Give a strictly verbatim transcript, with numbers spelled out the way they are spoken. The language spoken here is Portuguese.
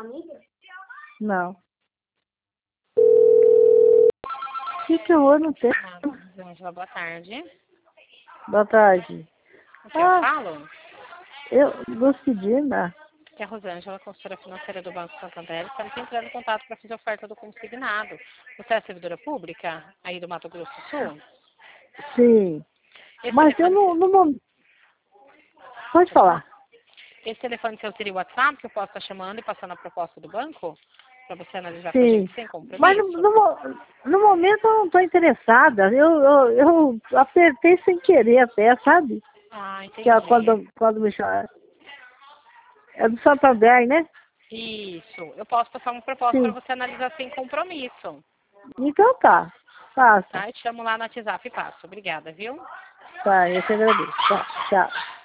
Não. O que que eu não tenho? Angela, boa tarde. Boa tarde. O que eu Ah, falo? eu, Lucidina. Que é a Rosângela, consultora financeira do Banco Santander. Estamos entrando em contato para fazer oferta do consignado. Você é servidora pública aí do Mato Grosso do Sul? Sim. Esse Mas eu telefone, não, não mom- Pode pode falar? falar. Esse telefone seu seria o WhatsApp, que eu posso estar chamando e passando a proposta do banco? Para você analisar com a Sim. gente sem Mas no, compromisso? no, mo- no momento eu não estou interessada. Eu, eu, eu apertei sem querer até, sabe? Ah, Que é entendi. quando, quando me chama. É do Santander, né? Isso. Eu posso passar uma proposta para Sim. você analisar sem compromisso. Então tá. Passa. Tá? Eu te chamo lá no WhatsApp e passo. Obrigada, viu? Tá, eu te agradeço. Tá, tchau.